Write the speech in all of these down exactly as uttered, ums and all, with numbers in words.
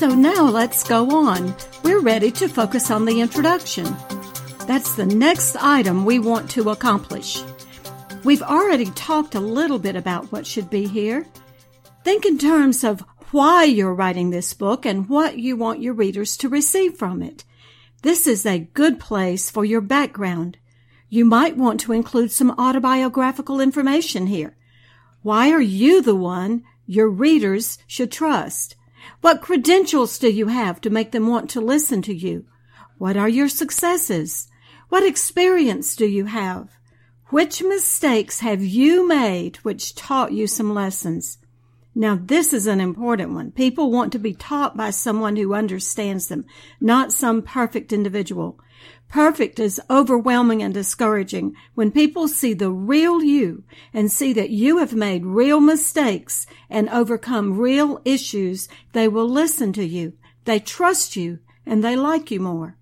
So now let's go on. We're ready to focus on the introduction. That's the next item we want to accomplish. We've already talked a little bit about what should be here. Think in terms of why you're writing this book and what you want your readers to receive from it. This is a good place for your background. You might want to include some autobiographical information here. Why are you the one your readers should trust? What credentials do you have to make them want to listen to you? What are your successes? What experience do you have? Which mistakes have you made which taught you some lessons? Now, this is an important one. People want to be taught by someone who understands them, not some perfect individual. Perfect is overwhelming and discouraging. When people see the real you and see that you have made real mistakes and overcome real issues, they will listen to you. They trust you and they like you more.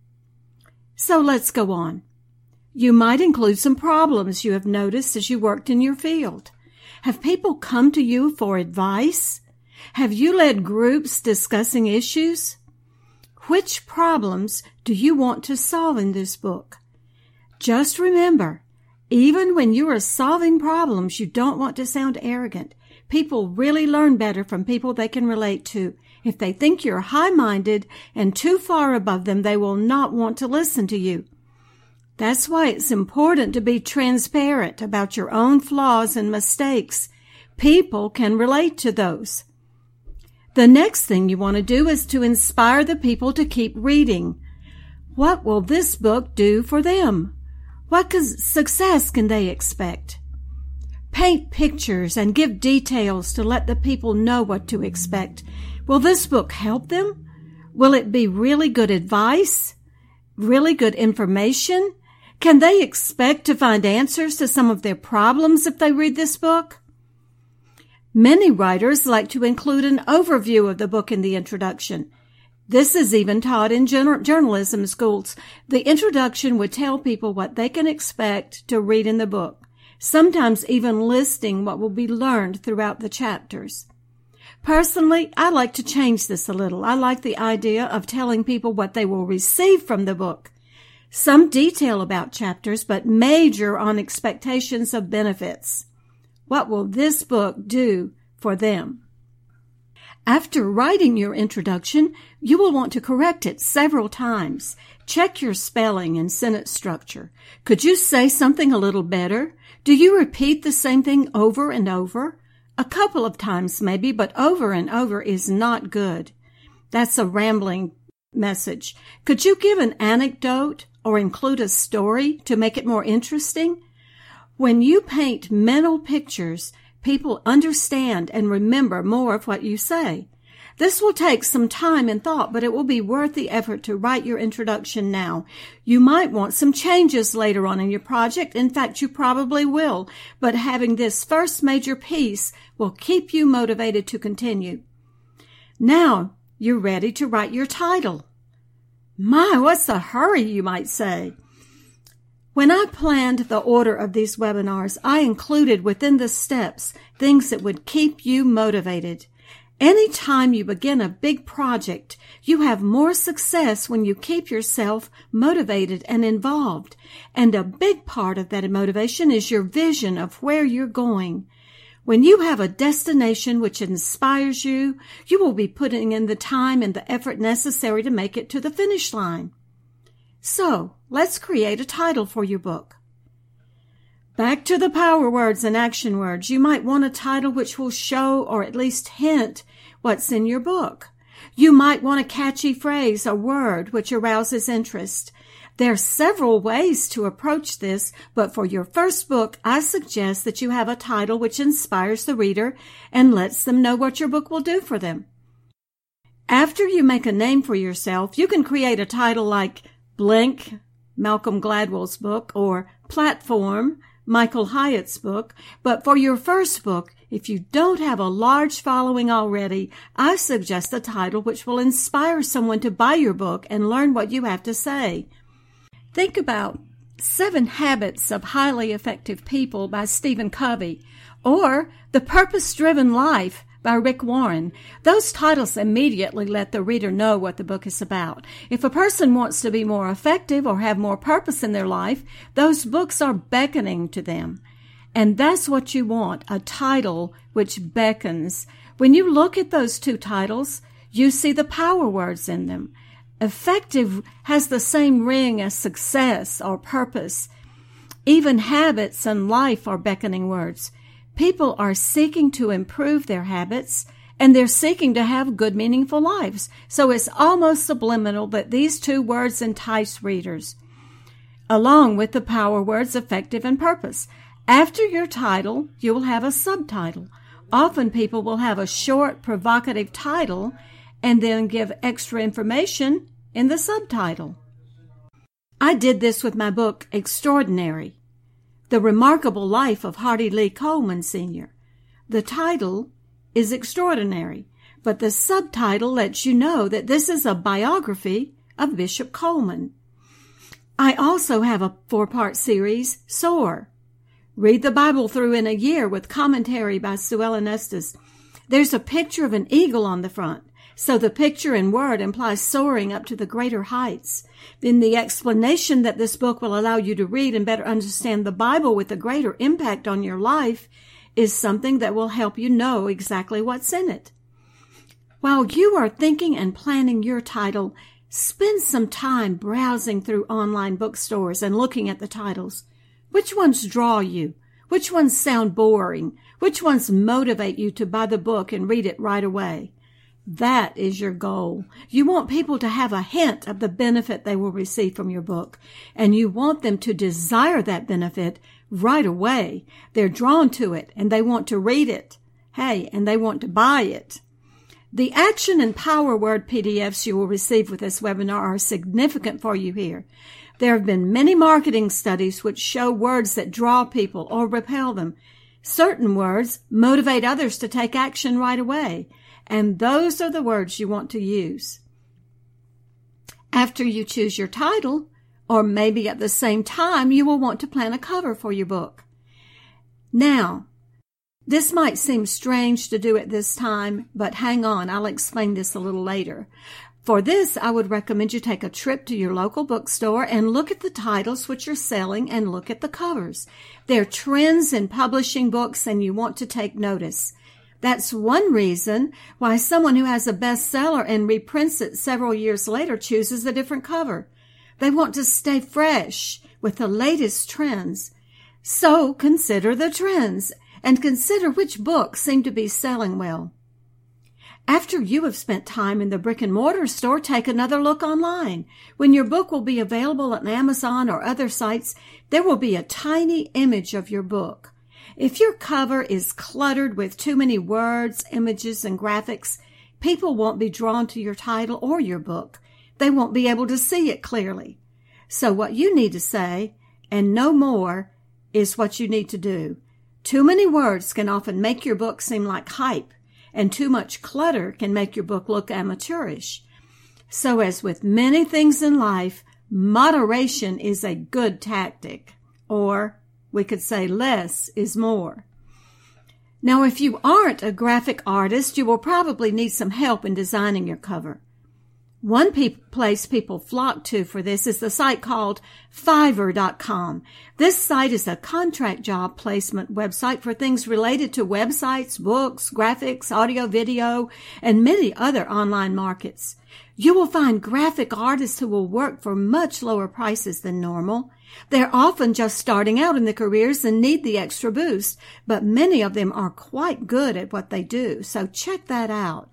So let's go on. You might include some problems you have noticed as you worked in your field. Have people come to you for advice? Have you led groups discussing issues? Which problems do you want to solve in this book? Just remember, even when you are solving problems, you don't want to sound arrogant. People really learn better from people they can relate to. If they think you're high-minded and too far above them, they will not want to listen to you. That's why it's important to be transparent about your own flaws and mistakes. People can relate to those. The next thing you want to do is to inspire the people to keep reading. What will this book do for them? What success can they expect? Paint pictures and give details to let the people know what to expect. Will this book help them? Will it be really good advice? Really good information? Can they expect to find answers to some of their problems if they read this book? Many writers like to include an overview of the book in the introduction. This is even taught in journalism schools. The introduction would tell people what they can expect to read in the book, sometimes even listing what will be learned throughout the chapters. Personally, I like to change this a little. I like the idea of telling people what they will receive from the book. Some detail about chapters, but major on expectations of benefits. What will this book do for them? After writing your introduction, you will want to correct it several times. Check your spelling and sentence structure. Could you say something a little better? Do you repeat the same thing over and over? A couple of times maybe, but over and over is not good. That's a rambling message. Could you give an anecdote or include a story to make it more interesting? When you paint mental pictures, people understand and remember more of what you say. This will take some time and thought, but it will be worth the effort to write your introduction now. You might want some changes later on in your project. In fact, you probably will, but having this first major piece will keep you motivated to continue. Now, you're ready to write your title. My, what's the hurry, you might say. When I planned the order of these webinars, I included within the steps things that would keep you motivated. Anytime you begin a big project, you have more success when you keep yourself motivated and involved. And a big part of that motivation is your vision of where you're going. When you have a destination which inspires you, you will be putting in the time and the effort necessary to make it to the finish line. So, let's create a title for your book. Back to the power words and action words. You might want a title which will show or at least hint what's in your book. You might want a catchy phrase, a word which arouses interest. There are several ways to approach this, but for your first book, I suggest that you have a title which inspires the reader and lets them know what your book will do for them. After you make a name for yourself, you can create a title like Blink, Malcolm Gladwell's book, or Platform, Michael Hyatt's book. But for your first book, if you don't have a large following already, I suggest a title which will inspire someone to buy your book and learn what you have to say. Think about Seven Habits of Highly Effective People by Stephen Covey, or The Purpose-Driven Life by Rick Warren. Those titles immediately let the reader know what the book is about. If a person wants to be more effective or have more purpose in their life, those books are beckoning to them. And that's what you want, a title which beckons. When you look at those two titles, you see the power words in them. Effective has the same ring as success or purpose. Even habits and life are beckoning words. People are seeking to improve their habits, and they're seeking to have good, meaningful lives. So it's almost subliminal that these two words entice readers, along with the power words effective and purpose. After your title, you will have a subtitle. Often people will have a short, provocative title and then give extra information in the subtitle. I did this with my book, Extraordinary, The Remarkable Life of Hardy Lee Coleman, Senior The title is Extraordinary, but the subtitle lets you know that this is a biography of Bishop Coleman. I also have a four-part series, Soar. Read the Bible through in a year with commentary by Sue Ellen Estes. There's a picture of an eagle on the front, so the picture in word implies soaring up to the greater heights. Then the explanation that this book will allow you to read and better understand the Bible with a greater impact on your life is something that will help you know exactly what's in it. While you are thinking and planning your title, spend some time browsing through online bookstores and looking at the titles. Which ones draw you? Which ones sound boring? Which ones motivate you to buy the book and read it right away? That is your goal. You want people to have a hint of the benefit they will receive from your book, and you want them to desire that benefit right away. They're drawn to it, and they want to read it. Hey, and they want to buy it. The action and power word P D Fs you will receive with this webinar are significant for you here. There have been many marketing studies which show words that draw people or repel them. Certain words motivate others to take action right away, and those are the words you want to use. After you choose your title, or maybe at the same time, you will want to plan a cover for your book. Now, this might seem strange to do at this time, but hang on, I'll explain this a little later. For this, I would recommend you take a trip to your local bookstore and look at the titles which are selling and look at the covers. There are trends in publishing books, and you want to take notice. That's one reason why someone who has a bestseller and reprints it several years later chooses a different cover. They want to stay fresh with the latest trends. So consider the trends and consider which books seem to be selling well. After you have spent time in the brick and mortar store, take another look online. When your book will be available on Amazon or other sites, there will be a tiny image of your book. If your cover is cluttered with too many words, images, and graphics, people won't be drawn to your title or your book. They won't be able to see it clearly. So what you need to say, and no more, is what you need to do. Too many words can often make your book seem like hype, and too much clutter can make your book look amateurish. So as with many things in life, moderation is a good tactic, or we could say less is more. Now, if you aren't a graphic artist, you will probably need some help in designing your cover. One pe- place people flock to for this is the site called Fiverr dot com. This site is a contract job placement website for things related to websites, books, graphics, audio, video, and many other online markets. You will find graphic artists who will work for much lower prices than normal. They're often just starting out in their careers and need the extra boost, but many of them are quite good at what they do, so check that out.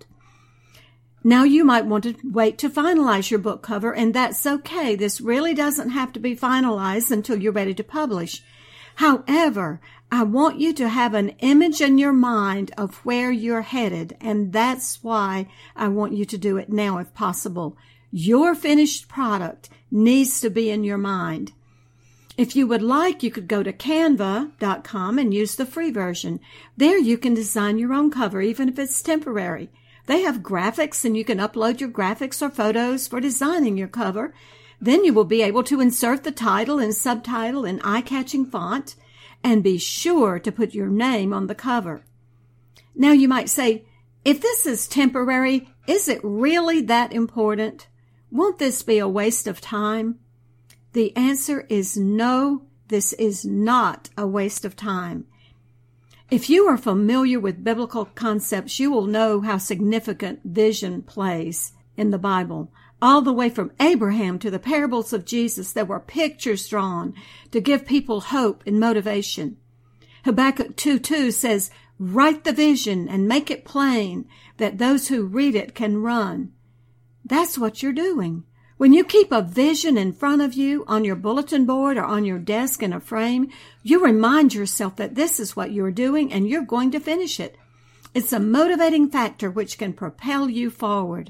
Now, you might want to wait to finalize your book cover, and that's okay. This really doesn't have to be finalized until you're ready to publish. However, I want you to have an image in your mind of where you're headed, and that's why I want you to do it now if possible. Your finished product needs to be in your mind. If you would like, you could go to canva dot com and use the free version. There you can design your own cover, even if it's temporary. They have graphics, and you can upload your graphics or photos for designing your cover. Then you will be able to insert the title and subtitle in eye-catching font, and be sure to put your name on the cover. Now you might say, If this is temporary, is it really that important? Won't this be a waste of time? The answer is no, this is not a waste of time. If you are familiar with biblical concepts, you will know how significant vision plays in the Bible. All the way from Abraham to the parables of Jesus, there were pictures drawn to give people hope and motivation. Habakkuk two two says, "Write the vision and make it plain that those who read it can run." That's what you're doing. When you keep a vision in front of you on your bulletin board or on your desk in a frame, you remind yourself that this is what you're doing and you're going to finish it. It's a motivating factor which can propel you forward.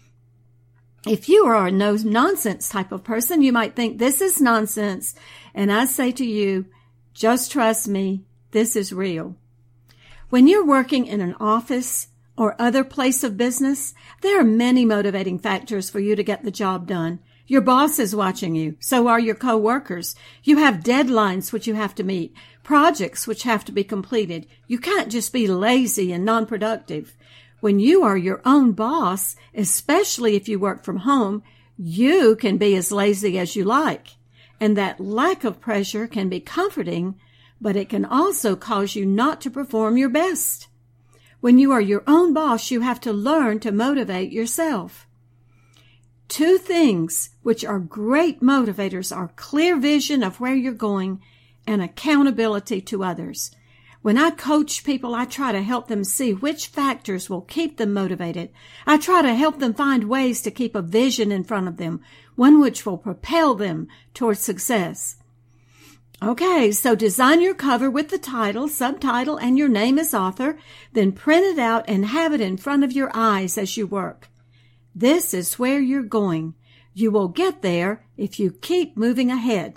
If you are a no-nonsense type of person, you might think this is nonsense. And I say to you, just trust me, this is real. When you're working in an office or other place of business, there are many motivating factors for you to get the job done. Your boss is watching you. So are your coworkers. You have deadlines which you have to meet, projects which have to be completed. You can't just be lazy and non-productive. When you are your own boss, especially if you work from home, you can be as lazy as you like. And that lack of pressure can be comforting, but it can also cause you not to perform your best. When you are your own boss, you have to learn to motivate yourself. Two things which are great motivators are clear vision of where you're going and accountability to others. When I coach people, I try to help them see which factors will keep them motivated. I try to help them find ways to keep a vision in front of them, one which will propel them towards success. Okay, so design your cover with the title, subtitle, and your name as author, then print it out and have it in front of your eyes as you work. This is where you're going. You will get there if you keep moving ahead.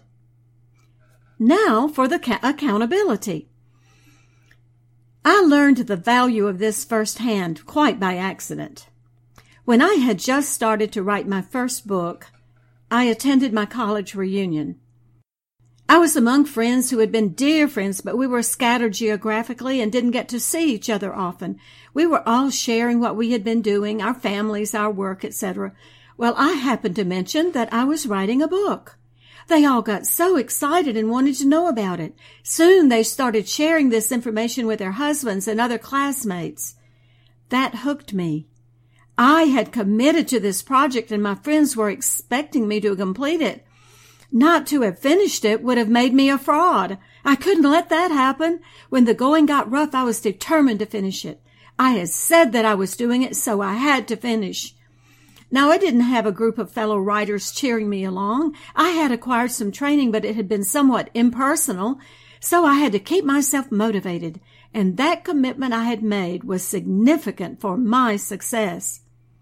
Now for the ca- accountability. I learned the value of this firsthand quite by accident. When I had just started to write my first book, I attended my college reunion. I was among friends who had been dear friends, but we were scattered geographically and didn't get to see each other often. We were all sharing what we had been doing, our families, our work, et cetera. Well, I happened to mention that I was writing a book. They all got so excited and wanted to know about it. Soon they started sharing this information with their husbands and other classmates. That hooked me. I had committed to this project and my friends were expecting me to complete it. Not to have finished it would have made me a fraud. I couldn't let that happen. When the going got rough, I was determined to finish it. I had said that I was doing it, so I had to finish. Now, I didn't have a group of fellow writers cheering me along. I had acquired some training, but it had been somewhat impersonal, so I had to keep myself motivated, and that commitment I had made was significant for my success.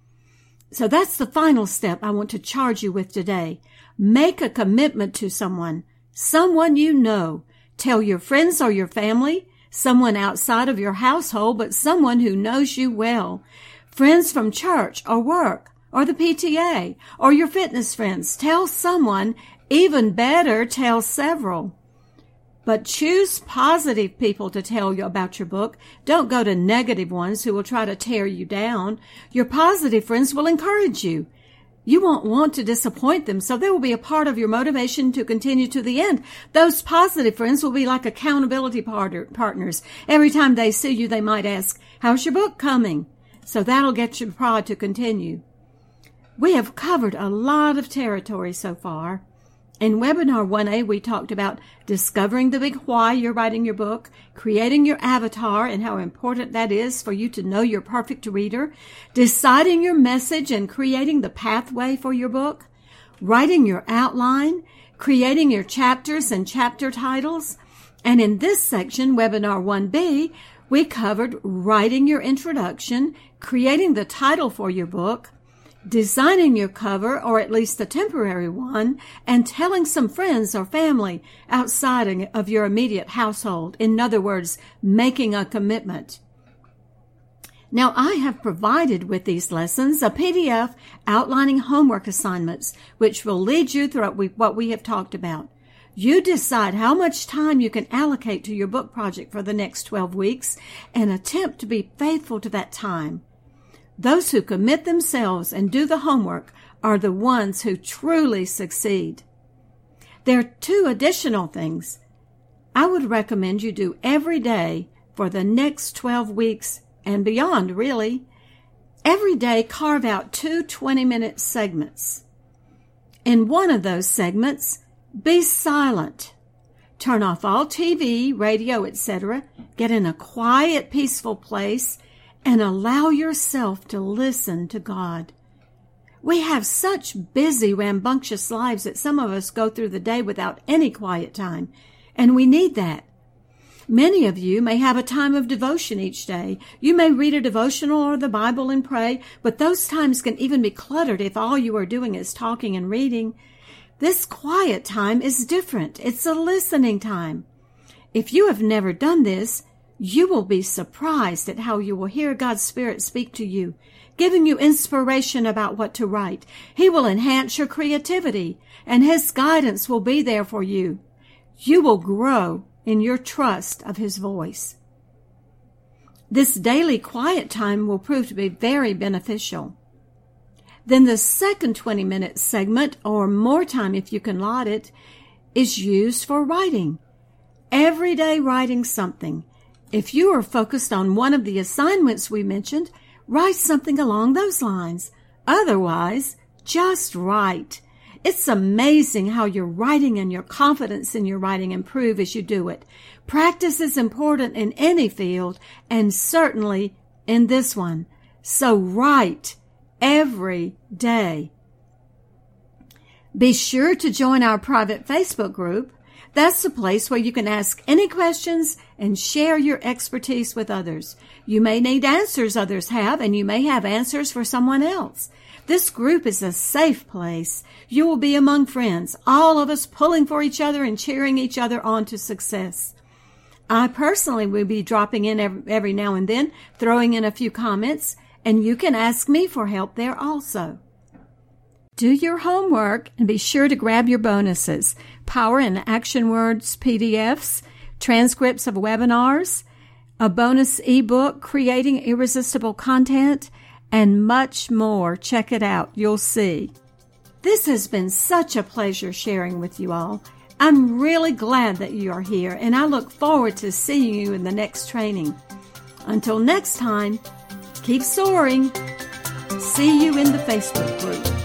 So that's the final step I want to charge you with today. Make a commitment to someone, someone you know. Tell your friends or your family, someone outside of your household, but someone who knows you well. Friends from church or work or the P T A or your fitness friends. Tell someone, even better, tell several. But choose positive people to tell you about your book. Don't go to negative ones who will try to tear you down. Your positive friends will encourage you. You won't want to disappoint them, so they will be a part of your motivation to continue to the end. Those positive friends will be like accountability partner, partners. Every time they see you, they might ask, "How's your book coming?" So that'll get your prod to continue. We have covered a lot of territory so far. In Webinar one A, we talked about discovering the big why you're writing your book, creating your avatar and how important that is for you to know your perfect reader, deciding your message and creating the pathway for your book, writing your outline, creating your chapters and chapter titles. And in this section, Webinar one B, we covered writing your introduction, creating the title for your book, designing your cover, or at least a temporary one, and telling some friends or family outside of your immediate household. In other words, making a commitment. Now, I have provided with these lessons a P D F outlining homework assignments, which will lead you through what we have talked about. You decide how much time you can allocate to your book project for the next twelve weeks and attempt to be faithful to that time. Those who commit themselves and do the homework are the ones who truly succeed. There are two additional things I would recommend you do every day for the next twelve weeks and beyond, really. Every day, carve out two twenty-minute segments. In one of those segments, be silent. Turn off all T V, radio, et cetera. Get in a quiet, peaceful place and allow yourself to listen to God. We have such busy, rambunctious lives that some of us go through the day without any quiet time, and we need that. Many of you may have a time of devotion each day. You may read a devotional or the Bible and pray, but those times can even be cluttered if all you are doing is talking and reading. This quiet time is different. It's a listening time. If you have never done this, you will be surprised at how you will hear God's Spirit speak to you, giving you inspiration about what to write. He will enhance your creativity, and His guidance will be there for you. You will grow in your trust of His voice. This daily quiet time will prove to be very beneficial. Then the second twenty-minute segment, or more time if you can allot it, is used for writing. Every day writing something. If you are focused on one of the assignments we mentioned, write something along those lines. Otherwise, just write. It's amazing how your writing and your confidence in your writing improve as you do it. Practice is important in any field, and certainly in this one. So write every day. Be sure to join our private Facebook group. That's the place where you can ask any questions and share your expertise with others. You may need answers others have, and you may have answers for someone else. This group is a safe place. You will be among friends, all of us pulling for each other and cheering each other on to success. I personally will be dropping in every, every now and then, throwing in a few comments, and you can ask me for help there also. Do your homework and be sure to grab your bonuses, Power and Action Words P D Fs, transcripts of webinars, a bonus ebook, Creating Irresistible Content, and much more. Check it out. You'll see. This has been such a pleasure sharing with you all. I'm really glad that you are here, and I look forward to seeing you in the next training. Until next time, keep soaring. See you in the Facebook group.